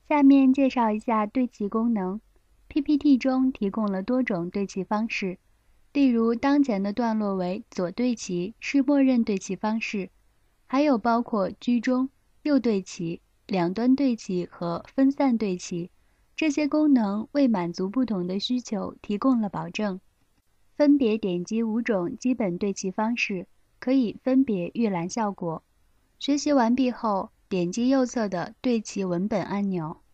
下面介绍一下对齐功能。PPT 中提供了多种对齐方式，例如当前的段落为左对齐是默认对齐方式，还有包括居中、右对齐、两端对齐和分散对齐，这些功能为满足不同的需求提供了保证。分别点击5种基本对齐方式，可以分别预览效果。学习完毕后，点击右侧的对齐文本按钮。